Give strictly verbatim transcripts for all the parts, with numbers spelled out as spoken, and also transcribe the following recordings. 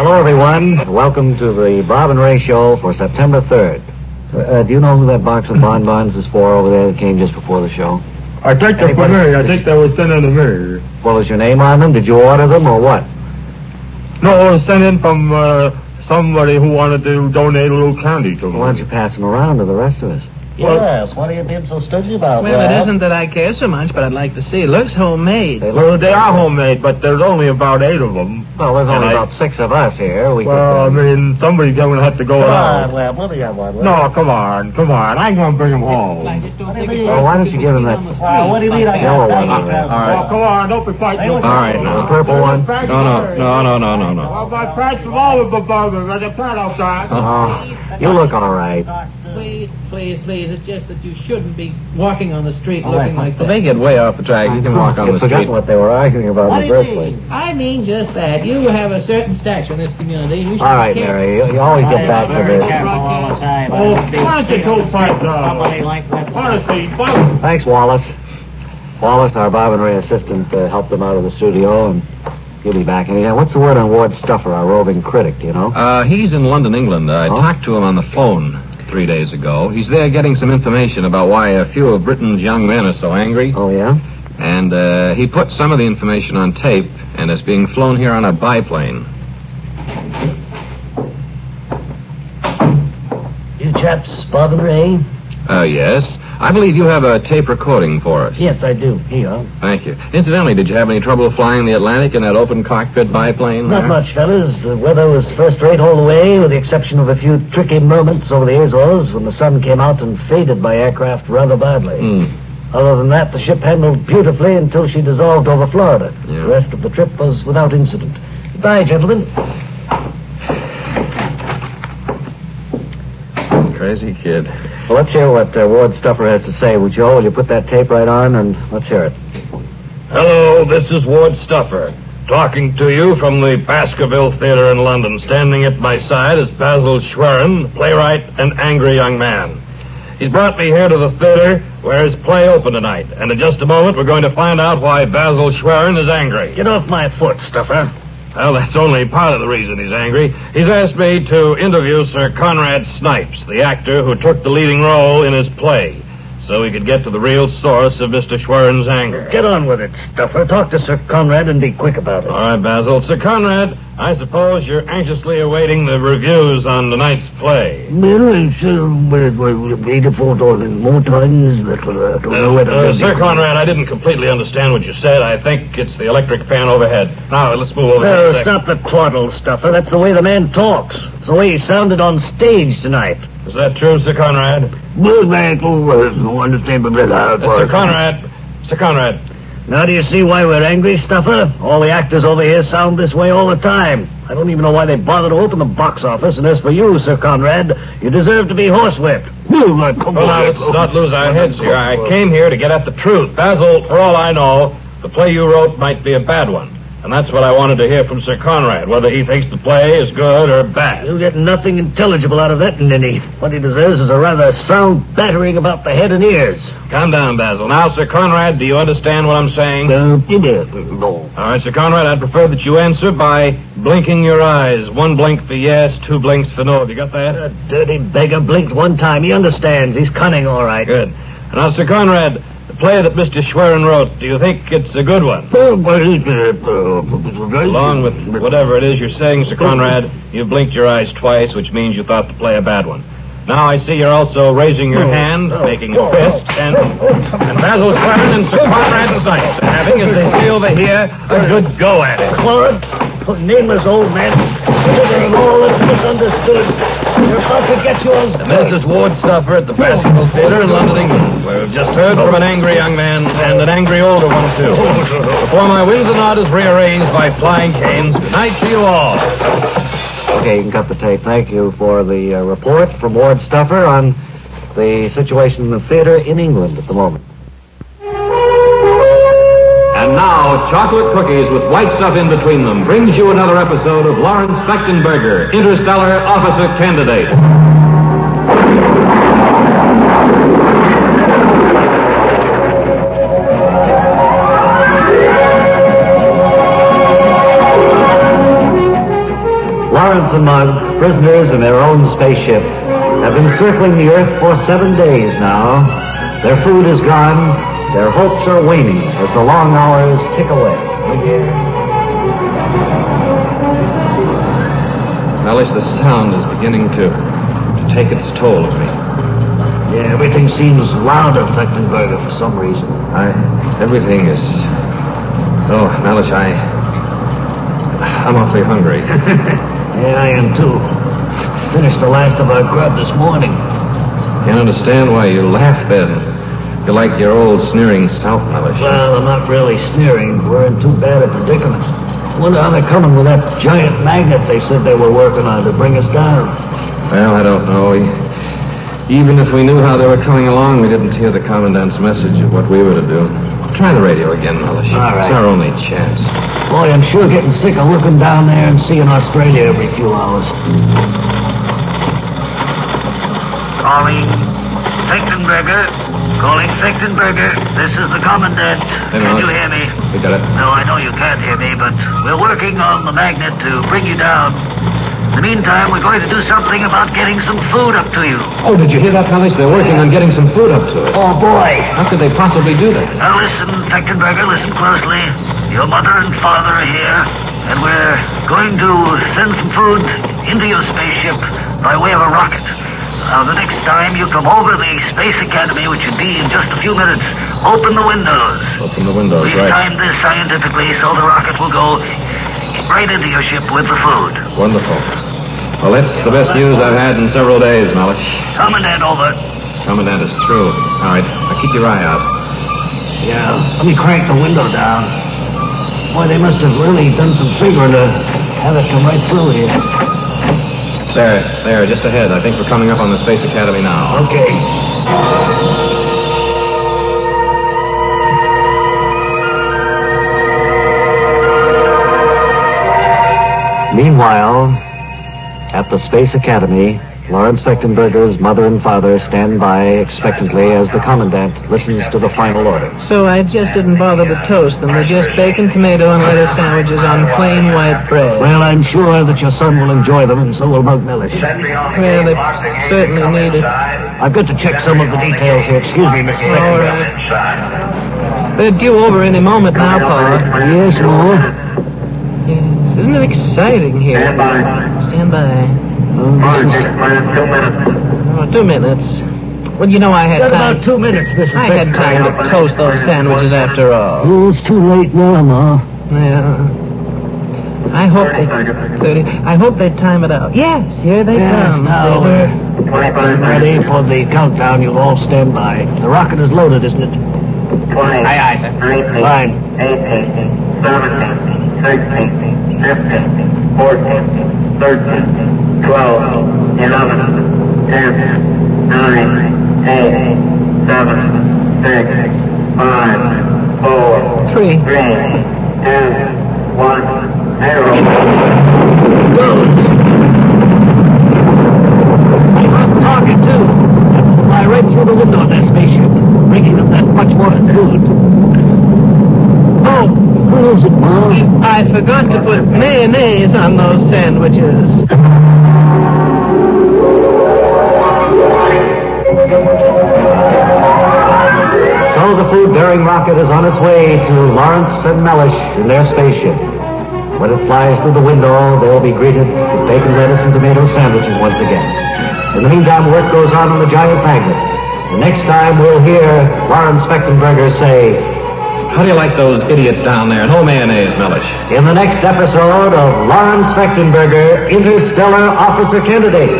Hello, everyone. Welcome to the Bob and Ray Show for September third. Uh, do you know who that box of bonbons is for over there that came just before the show? I think they're for me. I think they were sent in to me. Well, is your name on them? Did you order them or what? No, it was sent in from uh, somebody who wanted to donate a little candy to me. Well, why don't you pass them around to the rest of us? Yes, what are you being so stingy about, Well, Ralph? it isn't that I care so much, but I'd like to see. It looks homemade. They Well, they are homemade, but there's only about eight of them. Well, there's only And I- about six of us here. We Well, I could, uh, mean, somebody's going to have to go Come out. on, Webb, what do you want? No, come on, come on. I'm going to bring them home. well, why don't you give him that Well, what do you mean I yellow got one? to All Oh, come on, don't be fighting. All right, The purple one? No, no, no, no, no, no, no. Well, my price from all of the burgers. There's a plant outside. Oh, you look all right. Please, please, please. It's just that you shouldn't be walking on the street Oh, looking I- like Well, that. they get way off the track. You can walk on You've the forgotten street. what they were arguing about What in do the you first place. mean? I mean just that. You have a certain stature in this community. You should All right, be careful. Mary, you, you always get back to Very this. careful all the time. Oh, I would be why don't you go fight, uh, somebody like that. Honestly, Bob. Thanks, Wallace. Wallace, our Bob and Ray assistant, uh, helped them out of the studio, and he'll be back anytime. What's the word on Ward Stuffer, our roving critic, do you know? Uh, he's in London, England. I Oh? talked to him on the phone three days ago. He's there getting some information about why a few of Britain's young men are so angry. Oh, yeah? And uh, he put some of the information on tape, and it's being flown here on a biplane. You chaps, Bob and Ray? Uh, yes. I believe you have a tape recording for us. Yes, I do. Here you are. Thank you. Incidentally, did you have any trouble flying the Atlantic in that open cockpit biplane? Not there? much, fellas. The weather was first rate all the way, with the exception of a few tricky moments over the Azores when the sun came out and faded my aircraft rather badly. Hmm. Other than that, the ship handled beautifully until she dissolved over Florida. Yeah. The rest of the trip was without incident. Goodbye, gentlemen. Crazy kid. Well, let's hear what uh, Ward Stuffer has to say. Would you, will you put that tape right on, and let's hear it. Hello, this is Ward Stuffer, talking to you from the Baskerville Theater in London. Standing at my side is Basil Schwerin, playwright and angry young man. He's brought me here to the theater where his play opened tonight, and in just a moment we're going to find out why Basil Schwerin is angry. Get off my foot, Stuffer. Well, that's only part of the reason he's angry. He's asked me to interview Sir Conrad Snipes, the actor who took the leading role in his play, so we could get to the real source of Mister Schwerin's anger. Get on with it, Stuffer. Talk to Sir Conrad and be quick about it. All right, Basil. Sir Conrad, I suppose you're anxiously awaiting the reviews on tonight's play. Well, it's uh, beautiful more times, but uh, I don't know whether... Uh, Sir Conrad, I didn't completely understand what you said. I think it's the electric fan overhead. Now, let's move over Oh, here. a stop the twaddle, Stuffer. That's the way the man talks. It's the way he sounded on stage tonight. Is that true, Sir Conrad? Well, I don't understand, but Uh, Sir Conrad, Sir Conrad. Now do you see why we're angry, Stuffer? All the actors over here sound this way all the time. I don't even know why they bother to open the box office, and as for you, Sir Conrad, you deserve to be horsewhipped. Well, now, let's not lose our heads here. I came here to get at the truth. Basil, for all I know, the play you wrote might be a bad one. And that's what I wanted to hear from Sir Conrad, whether he thinks the play is good or bad. You'll get nothing intelligible out of that, Ninny. What he deserves is a rather sound battering about the head and ears. Calm down, Basil. Now, Sir Conrad, do you understand what I'm saying? Uh, no. All right, Sir Conrad, I'd prefer that you answer by blinking your eyes. One blink for yes, two blinks for no. Have you got that? That dirty beggar blinked one time. He understands. He's cunning, all right. Good. Now, Sir Conrad, the play that Mister Schwerin wrote, do you think it's a good one? Along with whatever it is you're saying, Sir Conrad, you blinked your eyes twice, which means you thought the play a bad one. Now I see you're also raising your hand, making a fist, and, and Basil Schwerin and Sir Conrad Snipes are having, as they say over here, a good go at it. Clark, nameless old man, considering all that's misunderstood, you're about to get yours. And this is Ward Stuffer at the Baskerville Theater in London, England, where we've just heard from an angry young man and an angry older one, too. Before my Windsor knot is rearranged by flying canes, good night to you all. Okay, you can cut the tape. Thank you for the uh, report from Ward Stuffer on the situation in the theater in England at the moment. And now, chocolate cookies with white stuff in between them brings you another episode of Lawrence Fechtenberger, Interstellar Officer Candidate. prisoners in their own spaceship have been circling the Earth for seven days now. Their food is gone. Their hopes are waning as the long hours tick away. Mellish, the sound is beginning to, to take its toll of me. Yeah, everything seems louder, Fechtenberger, for some reason. I... Everything is... Oh, Mellish, I... I'm awfully hungry. Yeah, I am, too. Finished the last of our grub this morning. Can't understand why you laugh then. You're like your old sneering South, Mellish. Well, I'm not really sneering. We're in too bad a predicament. I wonder how they're coming with that giant magnet they said they were working on to bring us down. Well, I don't know. We, even if we knew how they were coming along, we didn't hear the Commandant's message of what we were to do. Try the radio again, Mellish. All right. It's our only chance. Boy, I'm sure getting sick of looking down there and seeing Australia every few hours. Calling Fechtenberger. Calling Fechtenberger. This is the Commandant. Hey, Can Mellish. you hear me? We got it. No, I know you can't hear me, but we're working on the magnet to bring you down. In the meantime, we're going to do something about getting some food up to you. Oh, did you hear that, Mellish? They're working on getting some food up to us. Oh, boy. How could they possibly do that? Now listen, Fechtenberger, listen closely. Your mother and father are here, and we're going to send some food into your spaceship by way of a rocket. Now, the next time you come over the Space Academy, which should be in just a few minutes, open the windows. Open the windows, We've right. timed this scientifically so the rocket will go right into your ship with the food. Wonderful. Well, that's the best news I've had in several days, Mellish. Commandant, over. Commandant is through. All right. Now keep your eye out. Yeah, let me crank the window down. Boy, they must have really done some figuring to have it come right through here. There, there, just ahead. I think we're coming up on the Space Academy now. Okay. Meanwhile, at the Space Academy, Lawrence Fechtenberger's mother and father stand by expectantly as the Commandant listens to the final orders. So I just didn't bother to toast them. They're just bacon, tomato, and lettuce sandwiches on plain white bread. Well, I'm sure that your son will enjoy them, and so will Mug Mellish. Well, they certainly need it. I've got to check some of the details here. Excuse me, Missus All Fechtenberger. right. They're due over any moment now, Pa. Yes, Ma? Yes. Isn't it exciting here? Stand by. Oh, Oh, two minutes. Well, you know I had Got time. about two minutes, Missus I had time to toast those sandwiches after all. Oh, it's too late now, Ma. Yeah. I hope they thirty. I hope they time it out. Yes, here they Yes, come. now They're- we're ready for the countdown. You'll all stand by. The rocket is loaded, isn't it? twenty, Aye, aye, sir. nineteen, Fine. eighteen, seventeen, sixteen, fifteen, fourteen, thirteen, twelve, eleven, ten, nine, eight, seven, six, five, four, Three. three, two, one, zero. I'm talking too. Fly right through the window of that spaceship, bringing them that much more food. Oh, what is it, Mom? I forgot to put mayonnaise on those sandwiches. So the food-bearing rocket is on its way to Lawrence and Mellish in their spaceship. When it flies through the window, they'll be greeted with bacon, lettuce, and tomato sandwiches once again. In the meantime, work goes on on the giant magnet. The next time we'll hear Lawrence Fechtenberger say, How do you like those idiots down there? No mayonnaise, Mellish. in the next episode of Lawrence Fechtenberger, Interstellar Officer Candidate.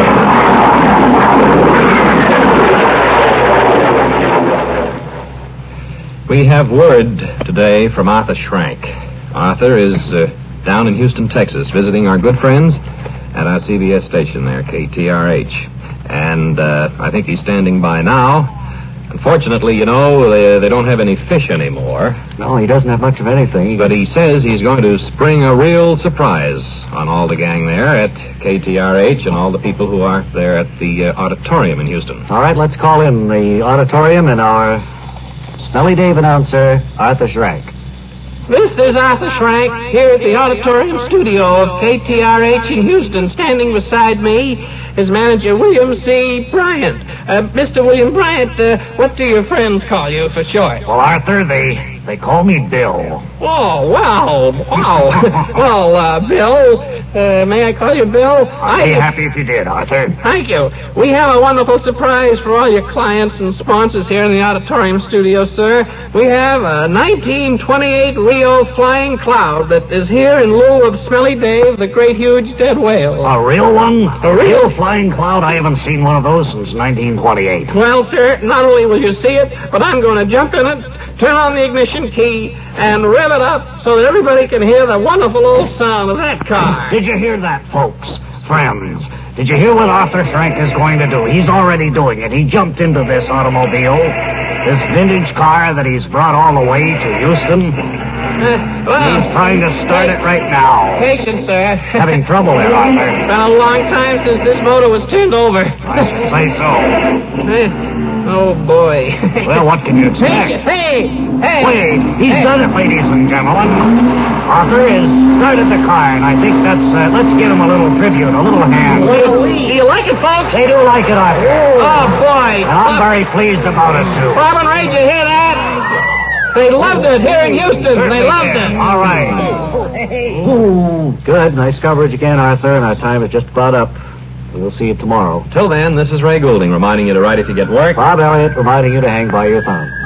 We have word today from Arthur Schrank. Arthur is uh, down in Houston, Texas, visiting our good friends at our C B S station there, K T R H. And uh, I think he's standing by now. Unfortunately, you know, they, they don't have any fish anymore. No, he doesn't have much of anything. But he says he's going to spring a real surprise on all the gang there at K T R H and all the people who are there at the uh, auditorium in Houston. All right, let's call in the auditorium and our Smelly Dave announcer, Arthur Schrank. This is Arthur Schrank here at the auditorium studio of K T R H in Houston. Standing beside me is manager William C. Bryant. Uh, Mister William Bryant, uh, what do your friends call you for short? Well, Arthur, they they call me Bill. Oh, wow, wow. Well, uh, Bill, uh, may I call you Bill? I'd be happy if you did, Arthur. Thank you. We have a wonderful surprise for all your clients and sponsors here in the auditorium studio, sir. We have a nineteen twenty-eight Rio Flying Cloud that is here in lieu of Smelly Dave, the great huge dead whale. A real one? A real flying cloud? I haven't seen one of those since nineteen twenty-eight. Well, sir, not only will you see it, but I'm going to jump in it, turn on the ignition key, and rev it up so that everybody can hear the wonderful old sound of that car. Did you hear that, folks? Friends, did you hear what Arthur Schrank is going to do? He's already doing it. He jumped into this automobile, this vintage car that he's brought all the way to Houston. Uh, well, he's trying to start it right now. Patience, sir. Having trouble there, Arthur. It's been a long time since this motor was turned over. I should say so. Oh, boy. Well, what can you expect? Hey, hey. Wait, he's hey. done it, ladies and gentlemen. Arthur has started the car, and I think that's, uh, let's give him a little tribute, a little hand. Well, do you like it, folks? They do like it, Arthur. Oh, boy. And I'm Bob, very pleased about it, too. Bob and Ray, did you hear that? They loved it here in Houston. Certainly they loved did. it. All right. Ooh, good. Nice coverage again, Arthur, and our time is just about up. We'll see you tomorrow. Till then, this is Ray Goulding reminding you to write if you get work. Bob Elliott reminding you to hang by your thumb.